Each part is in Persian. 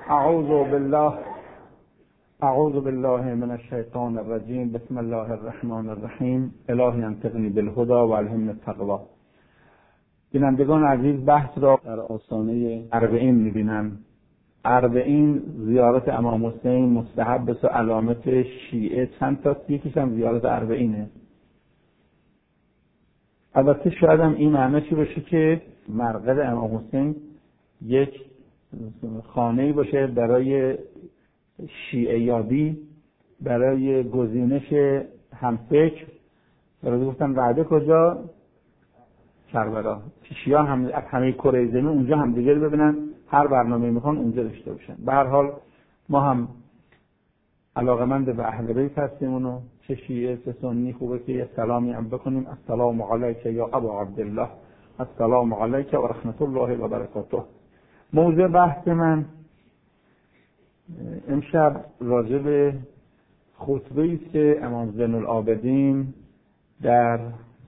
اعوذ بالله من الشیطان الرجیم. بسم الله الرحمن الرحیم. الهی انطقنی بالهدی و الهمنی التقوی. بینندگان عزیز، بحث را در آستانه اربعین می‌بینم. اربعین زیارت امام حسین مستحب است و علامت شیعه چند تا، یکیش هم زیارت اربعینه. البته شاید هم این معنیش باشه که مرقد امام حسین یک خانه‌ای باشه برای شیعه یابی، برای گزینش همفکر. برای گفتن وعده کجا؟ کربلا. شیعه هم از همه کره زمین اونجا هم دیگه ببینن، هر برنامه میخوان اونجا داشته باشن. به هر حال ما هم علاقمند به اهل بیت هستیم، اونو چه شیعه چه سنی خوبه که یه سلامی هم بکنیم. السلام علیک یا ابا عبدالله، السلام علیک و رحمت الله و برکاته. موضوع بحث من امشب راجع به خطبه‌ای است که امام زین العابدین در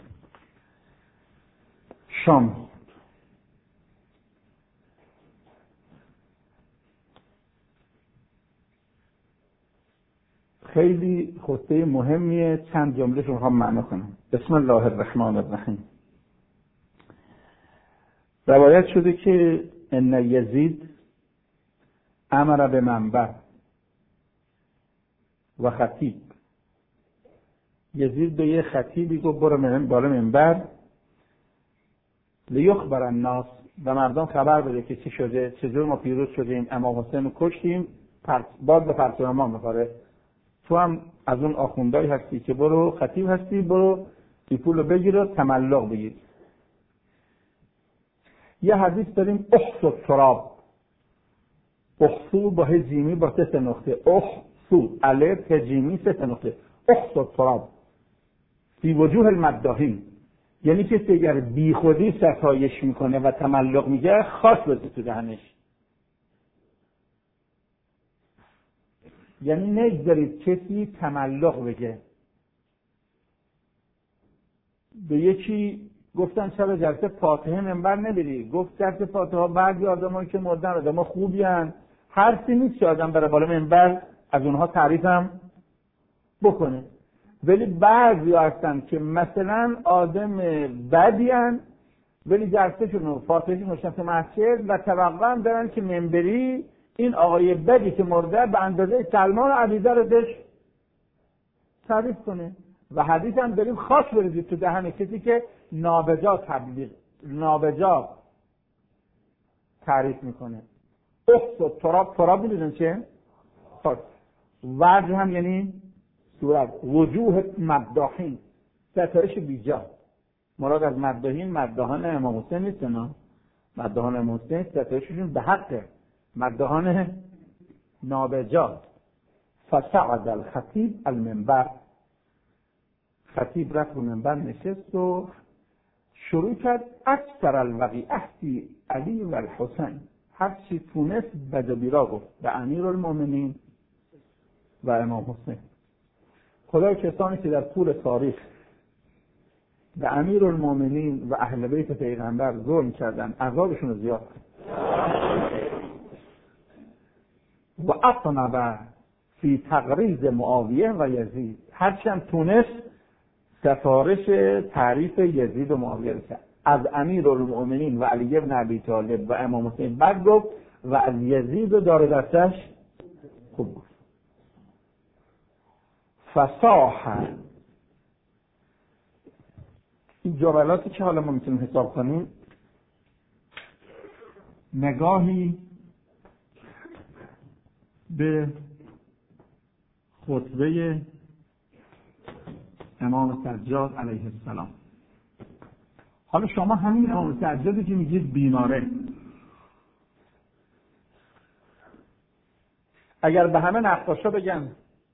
شام خیلی خطبه مهمیه. چند جمله رو میخوام معنی کنم. بسم الله الرحمن الرحیم. روایت شده که ان یزید امر به منبر و خطیب. یزید به یه خطیبی گفت برو بالا منبر، لیخبر الناس، به مردم خبر بده که چی شده، چجور ما پیروز شدیم، امام حسین رو کشتیم، باد به پرچم ما میخوره. تو هم از اون آخوندایی هستی که برو خطیب هستی، برو این پول رو بگیر و تملق بگیر. یه حدیث داریم احصو تراب، احصو با هجیمی با 3 نقطه، احصو الف هجیمی 3 نقطه، احصو تراب فی وجوه المداحین، یعنی کسی اگر بی خودی ستایش میکنه و تملق میگه خاص بده تو دهنش. یعنی نگذارید کسی تملق بگه. به یکی گفتن شب جلسه فاتحه منبر نبری، گفت جلسه فاتحه بعضی آدمایی که مردن آدم خوبی هن، حرفی نیست که آدم بره بالا منبر از اونها تعریفم بکنه. ولی بعضی هستن که مثلا آدم بدی هن، ولی جلسه شون فاتحه شون تو مسجد و توقع هم دارن که منبری این آقای بدی که مرده به اندازه سلمان علیزه رو دش تعریف کنه. و حدیث هم داریم خاص بریزید تو دهن کسی که نابجا تعریف میکنه. احصو تراب میدونن چه؟ وجه هم یعنی صورت. وجوه مداحین، ستایش بیجا. مراد از مداحان امام حسین نیستن. مداحان امام حسین ستایششون به حقه، مداحان نابجا. فصعد الخطیب المنبر، خطیب رفت رو منبر نشست و شروع کرد اکثر الوقیعه فی علی و الحسین، هر چی تونست بد و بیرا گفت به امیرالمومنین و امام حسین. خدای کسانی که در طول تاریخ به امیرالمومنین و اهل بیت پیغمبر ظلم کردن عذابشون رو زیاد کرد. و اطنب فی تقریض معاویه و یزید، هرچی هم تونست سفارش تعریف یزید و معاویه رو کرد. از امیرالمومنین و علی بن ابی طالب و امام حسین بد گفت و از یزید و دار دستش خوب گفت. فصاح. این جملاتی که حالا ما میتونیم حساب کنیم، نگاهی به خطبه امام سجاد علیه السلام. حالا شما همین امام سجادی که میگید بیماره، اگر به همه نقاشا بگن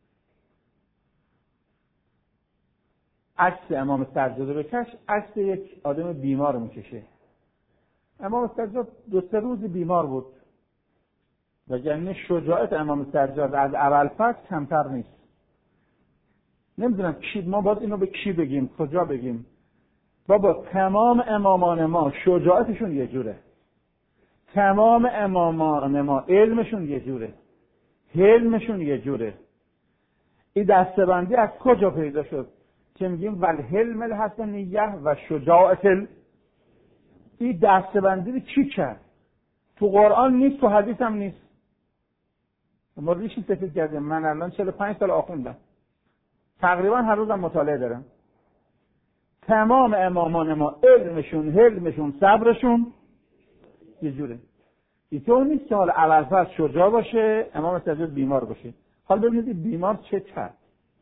عکس امام سجاد بکش، عکس یک آدم بیمار میکشه. امام سجاد 2-3 روز بیمار بود، وگرنه شجاعت امام سجاد از ابوالفضل کمتر نیست. نمیدونم کی، ما باید اینو به کی بگیم، کجا بگیم؟ بابا تمام امامان ما شجاعتشون یه جوره. تمام امامان ما علمشون یه جوره، حلمشون یه جوره. این دستبندی از کجا پیدا شد که میگیم والحلم الحسنیه و شجاعت این دستبندی رو چی کرد؟ تو قرآن نیست، تو حدیث هم نیست. ما ریشی سفید کردیم. من الان 45 سال آخوندم، تقریبا هر روزم مطالعه دارم. تمام امامان ما علمشون، حلمشون، صبرشون یه جوره. اینطور نیست که حالا اولفرد شجاع باشه، امام سجاد بیمار باشه. حالا ببینید بیمار چه کرد.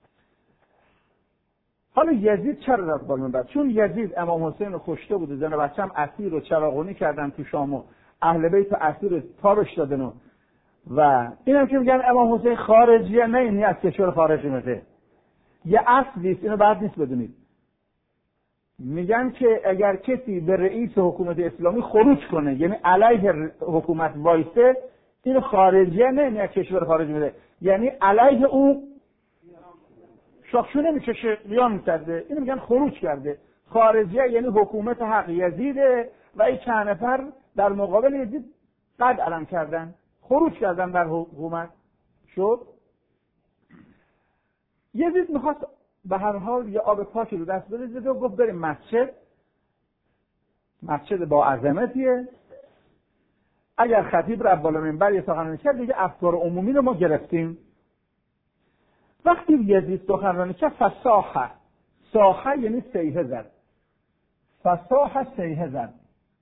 حالا یزید چرا رفت بالا منبر؟ چون یزید امام حسین رو کشته بود، زن و بچه هم اسیر و چراغونی کردن تو شام و اهل بیت اسیر تابش دادن و اینم که میگن امام حسین خارجیه، نه این از کشور خارج اومده. یه اصلی است، اینو بعد نیست بدونید. میگن که اگر کسی به رئیس حکومت اسلامی خروج کنه، یعنی علیه حکومت وایسه، این خارجیه، نه از کشور خارج اومده، یعنی علیه او شاخشونه میکشه، قیام میکرده. اینو میگن خروج کرده. خارجیه یعنی حکومت حق یزیده و این چند نفر در مقابل یزید قد علم کردن، خروج کردن در حکومت. شد یزید میخواست به هر حال یه آب پاکی رو دست بده و گفت بریم مسجد با عظمتیه، اگر خطیب رفت بالا منبر یه سخنرانی کرد دیگه افکار عمومی رو ما گرفتیم. وقتی یزید سخنرانی کرد فصاحه یعنی صیحه زد، صیحه زد.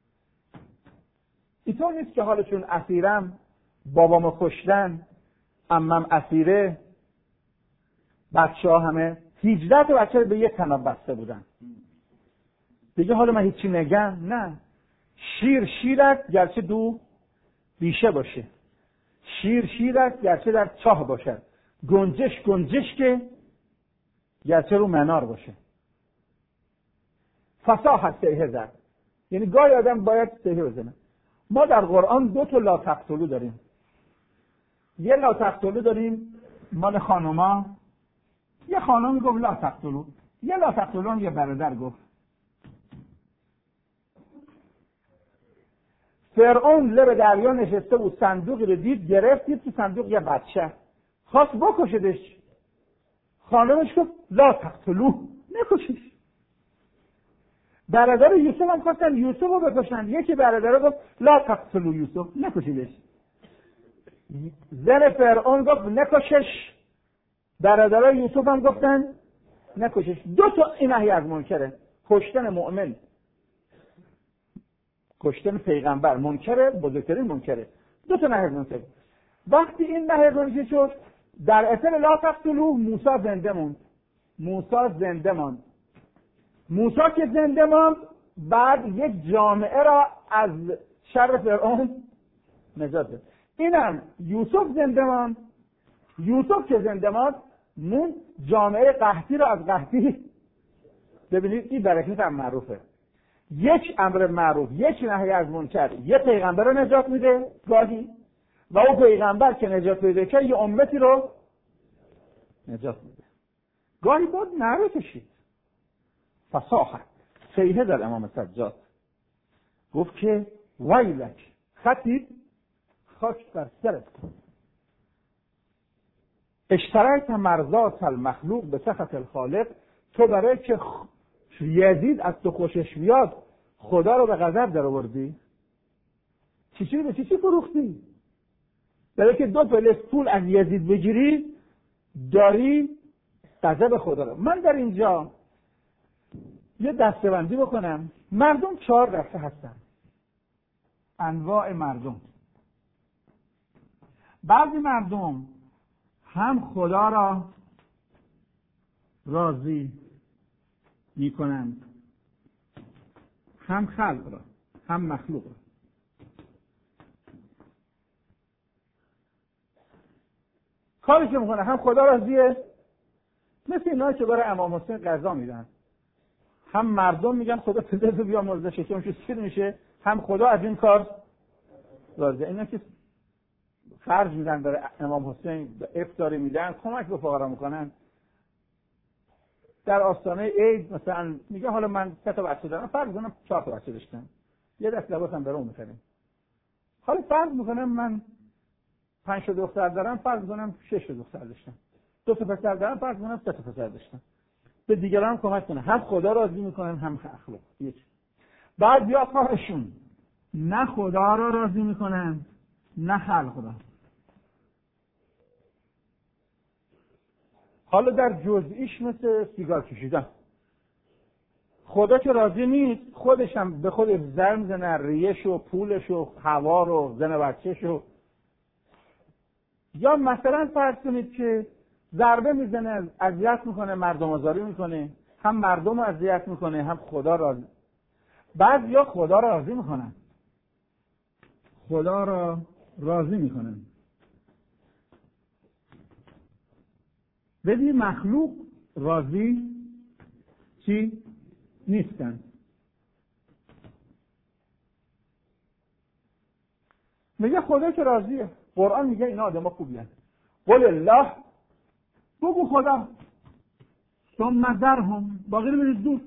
اینطور نیست که حالا چون اسیرم، بابامو کشتن، عمم اسیره، بچه ها همه 18 تا بچه به یک تناب بسته بودن دیگه حالا من هیچی نگم. نه، شیرت گرچه دو بیشه باشه، شیرت گرچه در چاه باشد، گنجش که گرچه رو منار باشه. فصاحت صیحه زد یعنی گاهی آدم باید صیحه بزنه. ما در قرآن 2 تا لا تقتلوا داریم. یه لا تقتلوا داریم مال خانوما، یه خانم گفت لا تقتلوا، یه لا تقتلوا هم یه برادر گفت. فرعون لب دریا نشسته بود، صندوقی رو دید تو صندوق یه بچه، خواست بکشدش. خانمش گفت لا تقتلوا، نکشش. برادر یوسف هم خواستن یوسف رو بکشن، یکی برادر گفت لا تقتلوا یوسف، نکشیدش. زن فرعون گفت نکشش، برادرای یوسف هم گفتن نکشش. 2 تا این نهی از منکره، کشتن مؤمن، کشتن پیغمبر منکره، بزرگترین منکره. 2 تا نهی از منکره. وقتی این نهی از منکره شد، در اثر لا تقتلوا موسی زنده ماند. موسی که زنده ماند، بعد یک جامعه را از شر فرعون نجات داد. اینم یوسف زنده ماند. یوسف که زنده ماند، جامعه قحطی را از قحطی. ببینید این برکت هم معروفه. یک امر معروف، یک نهی از منکر، یه پیغمبر رو نجات میده گاهی، و اون پیغمبر که نجات پیدا کرد یه امتی رو نجات میده. گاهی باید نعره کشید. فصاحت صیحه در امام سجاد گفت که ویلک خطیب خاک بر سرت، اشترایت مرضات المخلوق به سخط الخالق. تو برای که یزید از تو خوشش بیاد خدا رو به غضب در آوردی. چی به چی فروختی؟ برای که 2 پلس پول از یزید بگیری داری غضب خدا رو. من در اینجا یه دسته‌بندی بکنم. مردم 4 دسته هستن، انواع مردم. بعضی مردم هم خدا را راضی میکنند، هم خلق را، هم مخلوق را. کاری که میکنه هم خدا راضیه، مثل اینا که برای امام حسین قضا میدن، هم مردم میگن خدا پدرتو بیا مرده شکمش سیر میشه، هم خدا از این کار راضیه. اینا که خرج میدن برای امام حسین، افطاری میدن، کمک به فقرا میکنن. در آستانه عید مثلا میگه حالا من 3 تا بچه دارم، فرض کنم 4 تا بچه داشتم، یه دست لباسم برام میخریم. حالا فرض میکنم من 5 تا دختر دارم، فرض میکنم 6 تا دختر داشتم، 2 تا پسر دارم، فرض میکنم 3 تا پسر داشتم. به دیگران کمک کنه، هم خدا راضی میکنن هم اخلاق. بعد یا کارشون نه خدا را راضی میکنن نه خلق را. حالا در جزئیش مثل سیگار کشیدن، خدا که راضی نیست، خودش هم به خودش زر میزنه، ریش و پولش و هوا رو، زن بچه‌ش رو. یا مثلا فرض کنید که ضربه میزنه، اذیت میکنه، مردم آزاری میکنه، هم مردم رو اذیت میکنه هم خدا راضی. بعضیا خدا را راضی میکنن، خدا را راضی میکنن. ولی مخلوق راضی چی نیستن. میگه خدا که راضیه. قرآن میگه اینا آدم خوبی هست. قل الله، بگو خدا، ثم ذرهم، باقی رو برید دور.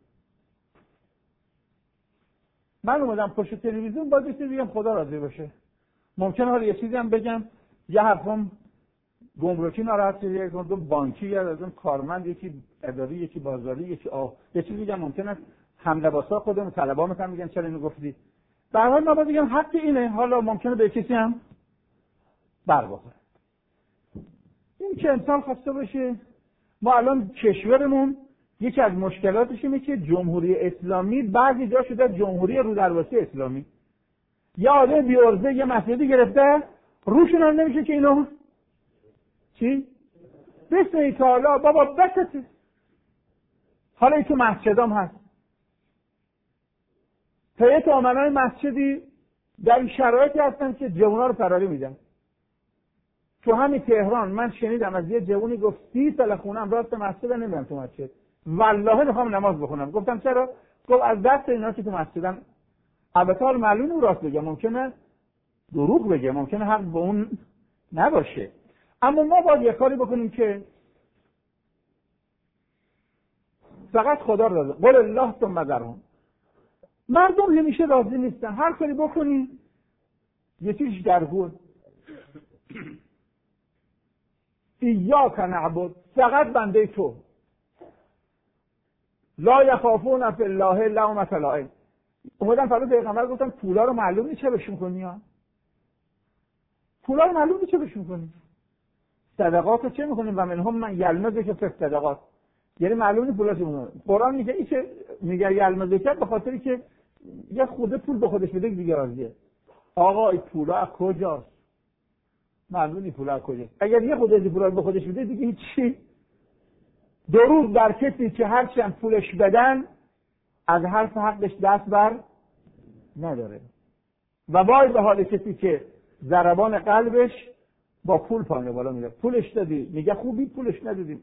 من اومدم پشت تلویزیون باید بسید بگم خدا راضی باشه. ممکنه حالا یه چیزی هم بگم، یه حرفم گمرکی ناراحت شه، یک بانکی یا از اون کارمند، یکی اداری، یکی بازاری، یکی یه چیزی میگم ممکنه هم لباسا خودمون طلبا مثلا میگن چرا اینو گفتی. به هر حال من باید بگم حق اینه. حالا ممکنه به کسی هم بر بخوره. این که انسان خواسته باشه. ما الان کشورمون یکی از مشکلاتش اینه که جمهوری اسلامی بعضی جا شده جمهوری رودرواسی اسلامی. یا آدم بیارزه یه مسجدی گرفته روشون هم نمیشه که اینو چی؟ بسم ای تعالی بابا بسته. حالا این تو مسجدام هست. هیئت امنای مسجدی در این شرایطی هستن که جوونا رو فراری میدن. تو همین تهران من شنیدم از یه جوونی گفت 30 سال خونم راست مسجد نمیرم تو مسجد. والله میخوام نماز بخونم. گفتم چرا؟ گفت از دست اینا که تو مسجدن. البته حال معلومه راست بگه، ممکنه دروغ بگه، ممکنه حق به اون نباشه. اما ما باید یه کاری بکنیم که فقط خدا راضی. قل الله ثم ذرهم. مردم همیشه راضی نیستن. هر کاری بکنی یه چیزی درگور. ایاک نعبد، فقط بنده تو. لا یخافون فی الله لومة لائم. اومدن فردا پیغمبر گفتن پولا رو معلوم نیست چه بهش می‌کنی ها؟ پولا رو معلوم نیست چه بهش می‌کنی؟ صدقات رو چه می‌کنیم؟ و منهم من یلمزک فی الصدقات. یعنی معلوم نیست پولا چه می‌کنی. قرآن میگه این که میگه یلمزک به خاطری که یه خود پول به خودش بده دیگه راضیه. آقا این پولا از کجاست؟ معلوم نیست پولا از کجاست. اگر یه خودی پولا به خودش بده دیگه هیچی. دروغ در کسی که هرچی هم پولش بدن از حرف حقش دست بر نداره. و وای به حال کسی که ضربان قلبش با پول پایین بالا میره. پولش دادی میگه خوبی، پولش ندادی.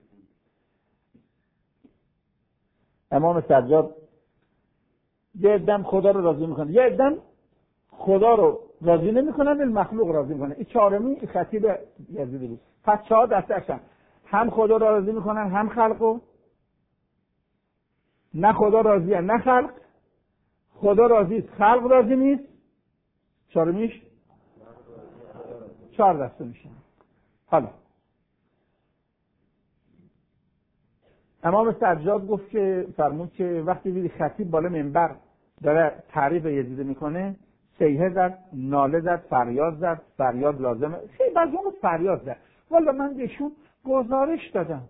امام سجاد یه دم خدا رو راضی میکنه، یه دم خدا رو راضی نمیکنن، ولی مخلوق راضی میکنن. این چهارمی خطیب یزیدی بود. پس 4 دسته هستن، هم خدا رو راضی میکنن هم خلقو. نه خدا راضیه نه خلق. خدا راضی است خلق راضی نیست. چهارمیش 4 دسته میشن. حالا امام سجاد گفت که فرمود که وقتی دیدی خطیب بالا منبر داره تعریف یزید میکنه، صیحه زد، ناله زد، فریاد زد. فریاد لازمه، خیلی بعضی اون فریاد زد. والا من بهشون گزارش دادم.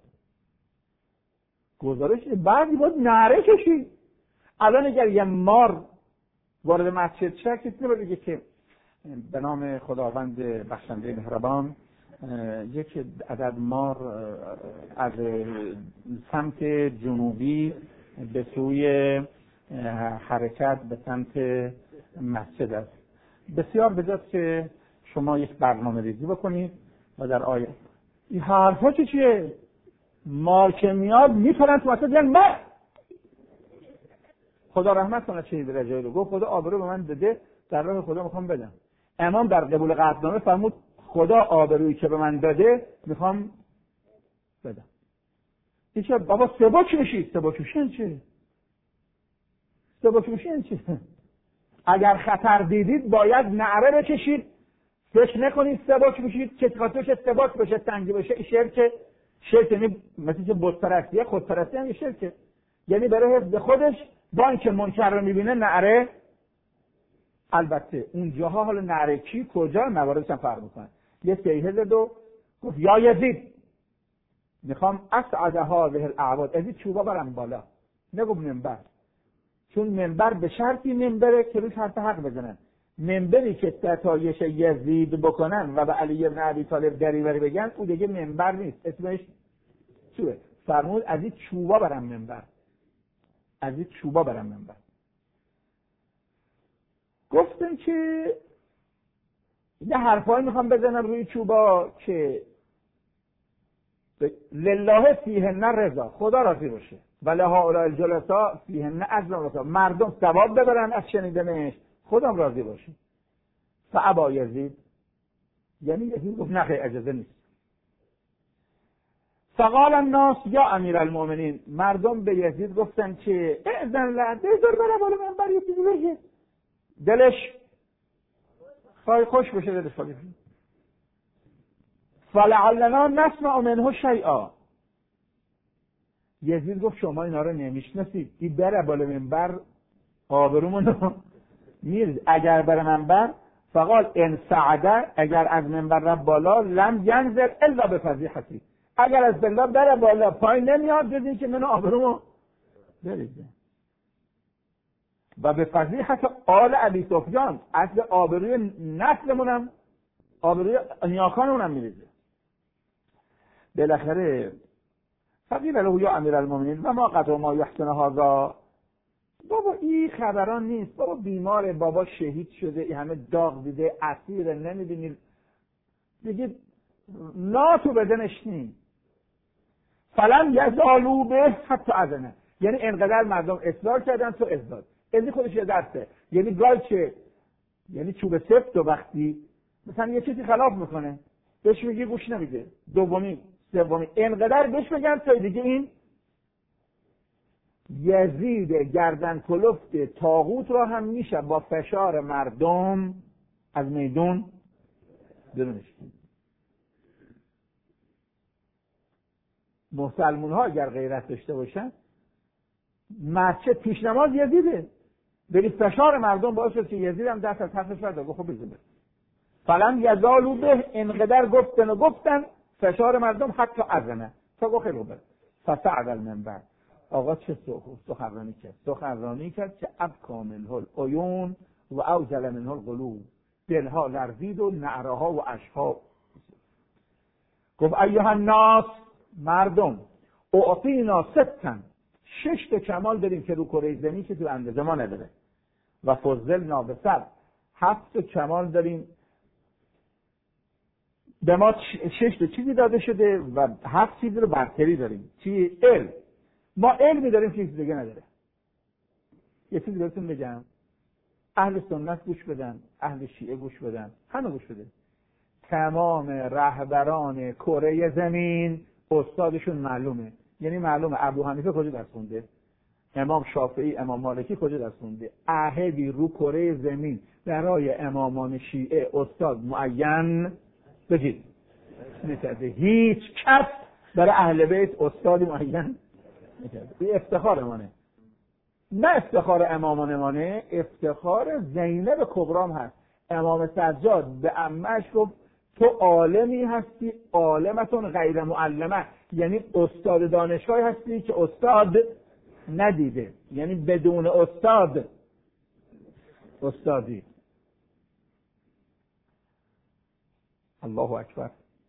گزارش بعضی باید نعره کشید. الان اگر یه مار وارد مسجد شه کسی نباید که به نام خداوند بخشنده مهربان یک عدد مار از سمت جنوبی به سوی حرکت به سمت مسجد است. بسیار بجاست که شما یک برنامه ریزی بکنید و در آیه این حرفا چیه؟ مار که میاد میپرن تو مسجد یعنی من خدا رحمت کنه چه درجه رو گفت خدا آبرو به من بده، در راه خدا میخوام بدم. امام در قبول قطعنامه فرمود خدا آبرویی که به من داده میخوام بدم. این چه بابا سبک میشی؟ سبک میشین چه؟ سبک میشین چه؟ اگر خطر دیدید باید نعره بکشید، فکر نکنید سبک میشید که خاطرش سبک بشه، تنگی بشه. این شرک یعنی مثل که بت‌پرستی، خودپرستی هم شرکه. یعنی برای حفظ خودش با اینکه منکر رو میبینه نعره. البته اون جاها حالا نعره کی کجا مواردش هم فرق میکنه. یه سیحه زد و گفت یا یزید میخوام اسعد هذه الاعواد، از این چوبا برم بالا، نگو منبر، چون منبر به شرطی منبره که روش حرف حق بزنن. منبری که ستایش یزید بکنن و به علی بن ابی طالب دریوری بگن او دیگه منبر نیست، اسمش چوبه. فرمود از این چوبا برم منبر، از این چوبا برم منبر. گفتن که یه حرفایی میخوام بزنم روی چوبا که لله فیهن رضا، خدا راضی باشه، ولی هؤلاء الجلساء فیهن اجر رضا، مردم ثواب ببرن از شنیدنش، خودم راضی باشه. فابا یزید، یعنی یزید گفت نه خیر اجازه نیست. فقال الناس یا امیر المؤمنین، مردم به یزید گفتن که اذن له، بذار بره بالا منبر یه چیزی بگه، دلش خواهی خوش بشه، دلش خواهی بشه. فلعلنا نسمع منه شیئا. یزید گفت شما اینا رو نمیشناسید، این بره بالا منبر آبرومونو میرید. اگر بره منبر فقال ان صعد، اگر از منبر رفت بالا، لم ینزل الا بفضیحتی، اگر از منبر بره بالا پایین نمیاد جز این که منو آبرومو بریزه. و به فضیحت آل ابی سفیان، اصل آبروی نسلمونم، آبروی نیاکانمونم میریزه. بالاخره فقیل له یا امیرالمومنین و ما قد ما یحسن هذا، بابا این خبران نیست، بابا بیماره، بابا شهید شده، این همه داغ دیده، اسیر، نمیدونید دیگه ناتو بدنش نیم. فلم یزالو به حتی اذنه، یعنی انقدر مردم اصرار کردن تو ازداد. این خودش یه درسته، یعنی گالچه، یعنی چوب سفت و وقتی مثلا یه چیزی خلاف میکنه بهش میگی گوش نمیده، دومی سومی انقدر بهش بگن تا دیگه این یزید گردن کلفت طاغوت را هم میشه با فشار مردم از میدون برونش. مسلمون ها اگر غیرت داشته باشن، مسجد پیش نماز یزیده، بری فشار مردم باعث شد که یزید هم دست از حرفش برد. خب بزنه فلم یزالو به، انقدر گفتن فشار مردم حتی اذنه تا گفت خیلی خوبه. فصعد المنبر، آقا چه سخنرانی کرد که ابکا منه العیون و اوجل منه القلوب، دلها لرزید و نعره‌ها و اشک‌ها. گفت ایها الناس، مردم، اعطینا ستا، 6 تا کمال داریم که رو کره زمین که تو اندازه ما نداره، و فضلنا بسبع، 7 تا کمال داریم به ما، 6 تا چیزی داده شده و 7 چیزی رو برتری داریم. چی؟ علم. ما علمی داریم که چیز دیگه نداره. یه چیزی بهتون بگم، اهل سنت گوش بدن، اهل شیعه گوش بدن، همه گوش بدن. تمام رهبران کره زمین استادشون معلومه، یعنی معلومه ابو حنیفه کجا درس خونده، امام شافعی، امام مالکی کجا درس خونده. اهلی رو کره زمین برای امامان شیعه استاد معین بگید نکرده، هیچ کس برای اهل بیت استاد معین نکرده. این افتخار مانه، نه افتخار امامان مانه، افتخار زینب کبرام هست. امام سجاد به عمه‌اش گفت تو عالمی هستی، عالمتون غیر معلمه، یعنی استاد دانشگاهی هستی که استاد ندیده، یعنی بدون استاد استادی. الله اکبر.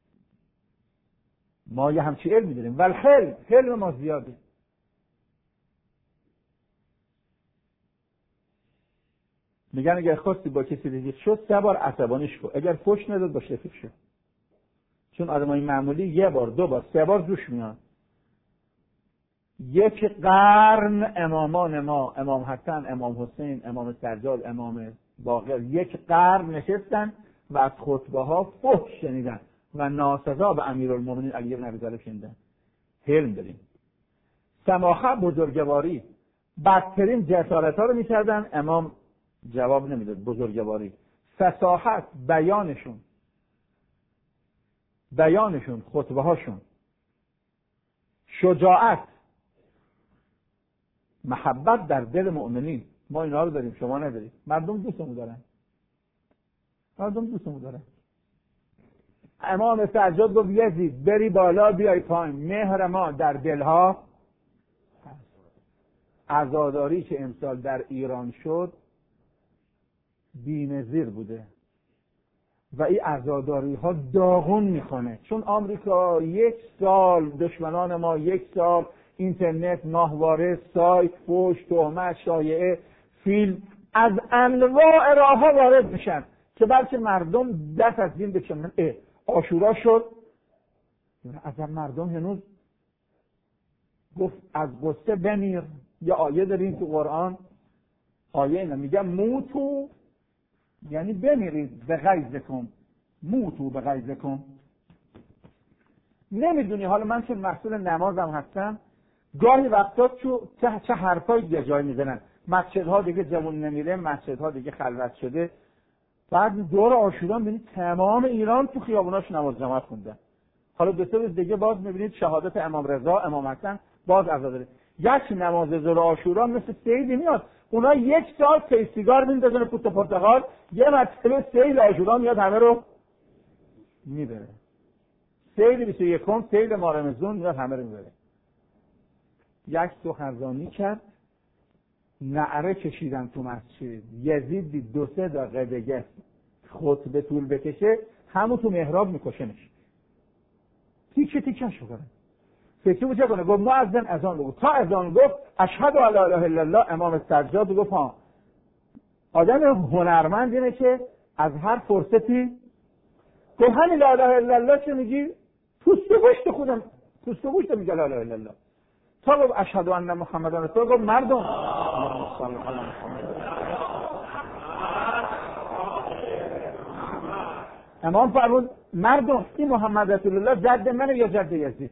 ما یه همچی علمی داریم، ولی علم ما زیاده. میگن اگر خواستی با کسی دیگه شد 3 بار عصبانیش کن، اگر فوش نداد باش رفیق شد. چون آدمای معمولی 1 بار 2 بار 3 بار جوش میان. 1 قرن امامان ما، امام حسن، امام حسین، امام سجاد، امام باقر، 1 قرن نشستن و از خطبه ها فحش شنیدن و ناسزا به امیرالمومنین علی بن ابی طالب شنیدن. علم داریم. سماحه، بزرگواری، بدترین جسارت ها رو میکردن امام جواب نمیداد. بزرگواری، فصاحت، بیانشون، خطبه هاشون، شجاعت، محبت در دل مؤمنین. ما اینا رو داریم، شما ندارید. مردم دوستمون دارن. امام سجاد گفت یزید بری بالا بیای پایین، مهر ما در دلها هست. عزاداری که امسال در ایران شد بی‌نظیر بوده و این عزاداری ها داغون میکنه، چون آمریکا 1 سال، دشمنان ما 1 سال اینترنت، ماهواره، سایت، فحش، تهمت، شایعه، فیلم از انواع راه ها وارد میشن که بلکه مردم دست از دین بکنن. عاشورا شد، از مردم هنوز گفت از غصه بمیر. یا آیه داریم تو قرآن، آیه اینا میگه موتو، یعنی بمیرید به غیظکم، موتو به غیظکم. نمیدونی حالا من چون مسئول نمازم هستم، گاهی وقتا چه حرفایی دیگه جای میزنن. مسجدها دیگه جوون نمیره، مسجدها دیگه خلوت شده. بعد دور عاشورا میبینید تمام ایران تو خیابوناش نماز جماعت خوندن. حالا 2 روز دیگه باز میبینید شهادت امام رضا، امام حسن باز عزاداری. یک نماز ظهر عاشورا مثل سیلی میاد. اونا 1 سال سیگار میندازن پوست پرتقال، یه مرتبه سیل عاشورا میاد همه رو میبره. سیل 21 سیل ماه رمضان میاد همه رو میبره. یک سخنرانی کرد، نعره کشیدن تو مسجد. یزید دید 2-3 دقیقه دیگه خطبه طول بکشه، همون تو محراب میکشنش. تیکش میکنه. فکر بود چه کنه؟ گفت مؤذن اذان بگو. تا اذان گفت اشهد ان لا اله الا الله، امام سجاد گفت ها. آدم هنرمند اینه که از هر فرصتی گفت همین لا اله الا الله چه میگی؟ پوست و گوشت میگه لا اله الا الله. تا گفت اشهد ان محمد رسول الله، گفت مردم امام فرمود مردم این محمد رسول الله جد منه یا جد یزید؟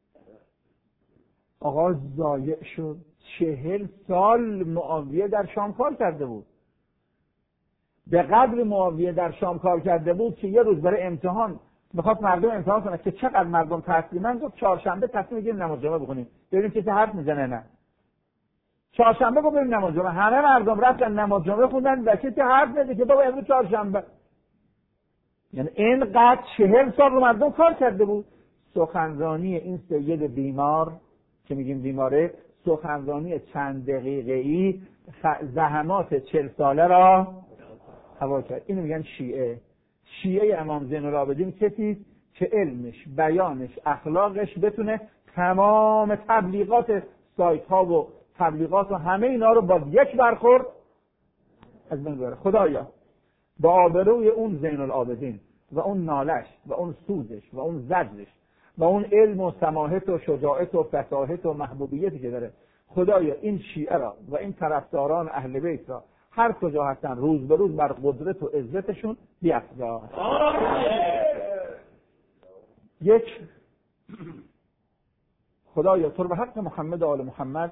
آقا ضایع شد. 40 سال معاویه در شام کار کرده بود. به قدر معاویه در شام کار کرده بود که یه روز برای امتحان میخواد مردم امتحان کنه که چقدر مردم تسلیمن. گفت چهارشنبه تصمیم بگیریم نماز جمعه بخونیم، ببینیم کسی حرف میزنه. نه، چهارشنبه گفت بریم نماز جمعه. همه مردم رفتن نماز جمعه خوندن و کسی حرف نزد که بابا امروز چهارشنبه. یعنی اینقدر 40 سال رو مردم کار کرده بود. سخنرانی این سید بیمار که میگیم بیماره، سخنرانی چند دقیقه‌ای زحمات 40 ساله را هوا کرد. اینو میگن شیعه امام زین العابدین کسی که علمش، بیانش، اخلاقش بتونه تمام تبلیغات سایت ها و تبلیغات و همه اینا رو با یک برخورد از بین ببره. خدایا با آبروی اون زین العابدین و اون نالش و اون سوزش و اون زجرش و اون علم و سماحت و شجاعت و فصاحت و محبوبیتی که داره، خدایا این شیعه را و این طرفداران اهل بیت را هر کجا هستن روز به روز بر قدرت و عزتشون بیفزا. یک، خدایا تو رو به حق محمد و آل محمد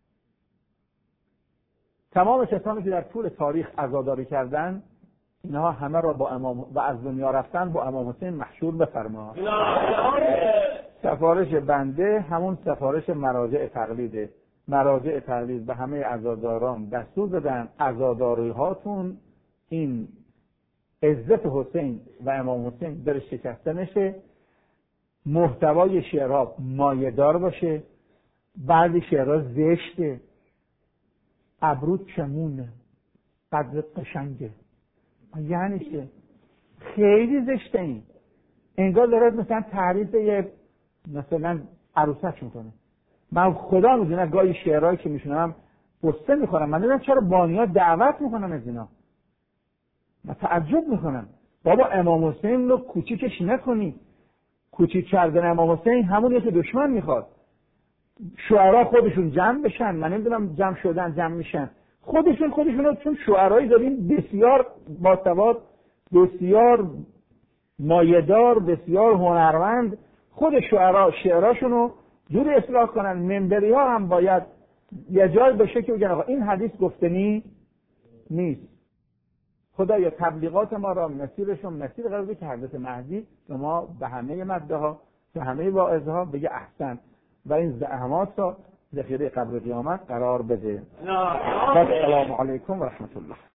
تمام کسانی که در طول تاریخ عزاداری کردن، اینها همه را با امام و از دنیا رفتن با امام حسین محشور بفرما. سفارش بنده همون سفارش مراجع تقلیده. مراجع تقلید به همه عزاداران دستور دادن عزاداری هاتون این عزت حسین و امام حسین در شکسته نشه، محتوای شعرها مایه‌دار باشه، بعضی شعرها زشته، ابرود چمونه، قدرت قشنگه، یعنی چه؟ خیلی زشته. این انگار دارد مثلا تعریف یه مثلا عروسک میکنه. من خدا میدونه گاهی شعرهایی که میشنم قصه میخورم. من نمیدونم چرا بانی‌ها دعوت میکنن از اینا. من تعجب میکنم. بابا امام حسین رو کوچیکش نکنی. کوچیک کردن امام حسین همونیه که دشمن میخواد. شعرا خودشون جمع بشن، من نمیدونم جمع شدن جمع میشن، خودشون رو، چون شعرایی داریم بسیار باسواد، بسیار مایه‌دار، بسیار هنرمند، خود شعرا شعراشون رو جوری اصلاح کنن. منبری ها هم باید یه جای باشه که بگن آقا این حدیث گفتنی نیست. خدایا تبلیغات ما را مسیرشون مسیر قرار بده که حضرت مهدی به ما به همه مده ها به همه واعظ ها بگه احسن و این زحمات را ذخیره قبر قیامت قرار بده. السلام علیکم و رحمت الله.